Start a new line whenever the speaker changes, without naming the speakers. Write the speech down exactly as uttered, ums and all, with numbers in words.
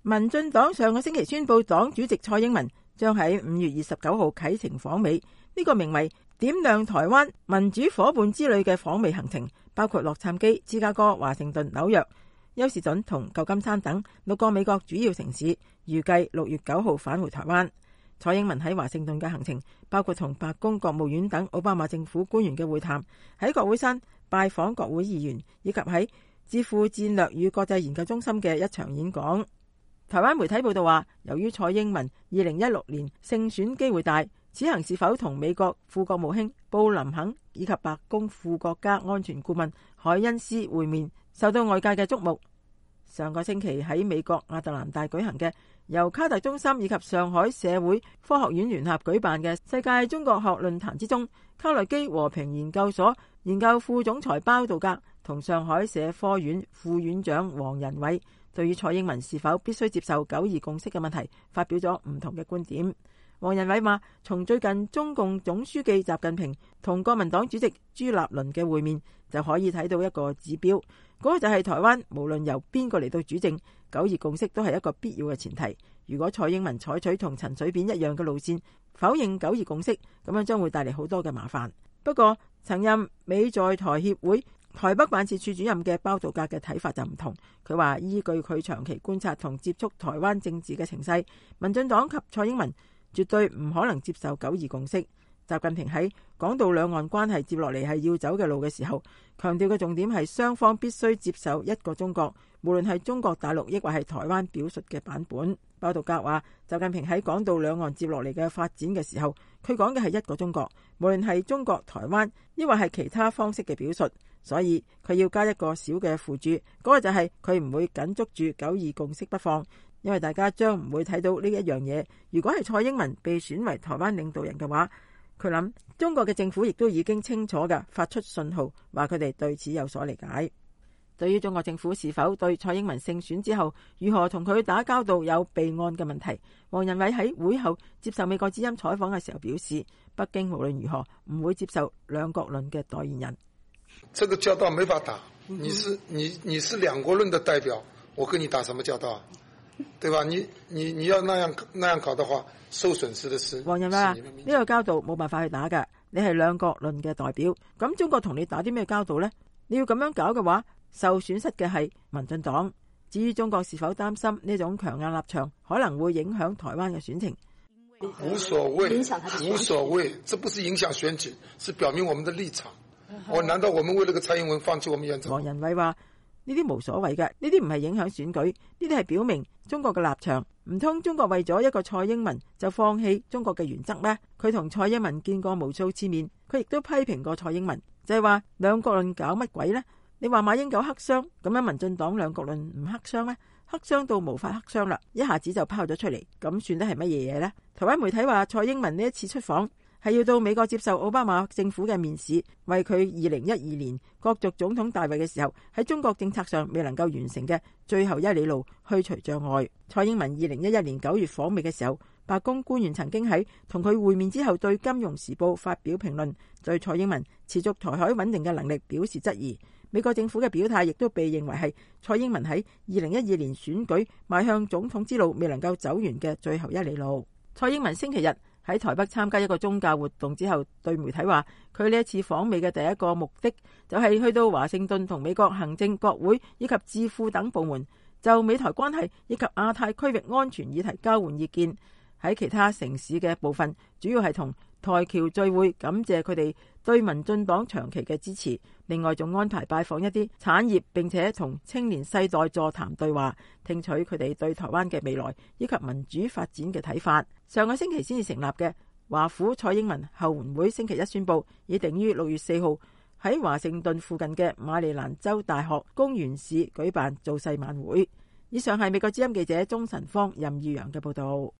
民進黨上個星期宣布，黨主席蔡英文將喺五月二十九號啟程訪美。呢個名為點亮台灣民主夥伴之旅嘅訪美行程，包括洛杉磯、芝加哥、華盛頓、紐約、休士頓同舊金山等六個美國主要城市，預計六月九號返回台灣。蔡英文喺華盛頓嘅行程包括同白宮、國務院等奧巴馬政府官員嘅會談，喺國會山拜訪國會議員，以及喺智庫戰略與國際研究中心嘅一場演講。台灣媒體報道話，由於蔡英文二零一六年勝選機會大，此行是否同美國副國務卿布林肯以及白宮副國家安全顧問凱恩斯會面，受到外界嘅矚目。上個星期喺美國亞特蘭大舉行嘅由卡特中心以及上海社會科學院聯合舉辦嘅世界中國學論壇之中，卡內基和平研究所研究副總裁包道格同上海社科院副院長王仁偉對於蔡英文是否必須接受九二共識嘅問題發表咗唔同嘅觀點。王仁偉話，從最近中共總書記習近平同國民黨主席朱立倫嘅會面就可以睇到一個指標，嗰個就係台灣無論由邊個嚟到主政，九二共識都係一個必要嘅前提。如果蔡英文採取同陳水扁一樣嘅路線，否認九二共識，咁樣將會帶嚟好多嘅麻煩。不過曾任美在台協會台北辦事處主任嘅包道格嘅睇法就唔同，佢話依據佢長期觀察同接觸台灣政治嘅情勢，民進黨及蔡英文絕對唔可能接受九二共識。習近平喺講到兩岸關係接落嚟係要走嘅路嘅時候，強調嘅重點係雙方必須接受一個中國，無論係中國大陸抑或係台灣表述嘅版本。包道格話，習近平喺講到兩岸接落嚟嘅發展嘅時候，佢講嘅係一個中國，無論係中國台灣抑或係其他方式嘅表述，所以佢要加一個小嘅附注，嗰、那個就係佢唔會緊捉住九二共識不放，因為大家將唔會睇到呢一樣嘢。如果係蔡英文被選為台灣領導人嘅話，佢諗中國嘅政府亦都已經清楚嘅發出信號，話佢哋對此有所理解。對於中國政府是否對蔡英文勝選之後如何同佢打交道有備案嘅問題，王仁偉喺會後接受美國之音採訪嘅時候表示，北京無論如何唔會接受兩國論嘅代言人。
這個交道沒法打，你是你你是兩國論的代表，我跟你打什麼交道啊？對吧？你你你要那樣那樣搞的話，受損失的是。
王仁偉話呢個交道冇辦法去打㗎，你係兩國論嘅代表，咁中國同你打啲咩交道呢？你要咁樣搞嘅話，受損失嘅係民進黨。至於中國是否擔心呢種強硬立場可能會影響台灣嘅選情？
無所謂，無所謂，這不是影響選舉，是表明我們的立場。我難道我們為了個蔡英文放棄我們原則？
王仁偉話呢啲無所謂嘅，呢啲唔係影響選舉，呢啲係表明中國嘅立場。唔通中國為咗一個蔡英文就放棄中國嘅原則咩？佢同蔡英文見過無數次面，佢亦都批評過蔡英文，就係話兩國論搞乜鬼呢？你話馬英九黑箱，咁樣民進黨兩國論唔黑箱咩？黑箱到無法黑箱啦，一下子就拋咗出嚟，咁算得係乜嘢嘢呢？台灣媒體話蔡英文呢一次出訪係要到美國接受奧巴馬政府嘅面試，為佢二零一二年角逐總統大位嘅時候喺中國政策上未能夠完成嘅最後一里路去除障礙。蔡英文二零一一年九月訪美嘅時候，白宮官員曾經喺同佢會面之後對《金融時報》發表評論，對蔡英文持續台海穩定嘅能力表示質疑。美國政府嘅表態亦都被認為係蔡英文喺二零一二年選舉邁向總統之路未能夠走完嘅最後一里路。蔡英文星期日喺台北參加一個宗教活動之後，對媒體話佢呢一次訪美嘅第一個目的就係去到華盛頓同美國行政、國會以及智庫等部門就美台關係以及亞太區域安全議題交換意見。喺其他城市嘅部分主要係同台僑聚會，感謝佢哋對民進黨長期嘅支持。另外仲安排拜訪一啲產業，並且同青年世代座談對話，聽取佢哋對台灣嘅未來以及民主發展嘅睇法。上個星期先至成立嘅華府蔡英文後援會星期一宣布，已定於六月四號喺華盛頓附近嘅馬里蘭州大學公園市舉辦造勢晚會。以上係美國之音記者鍾晨芳、任裕陽嘅報道。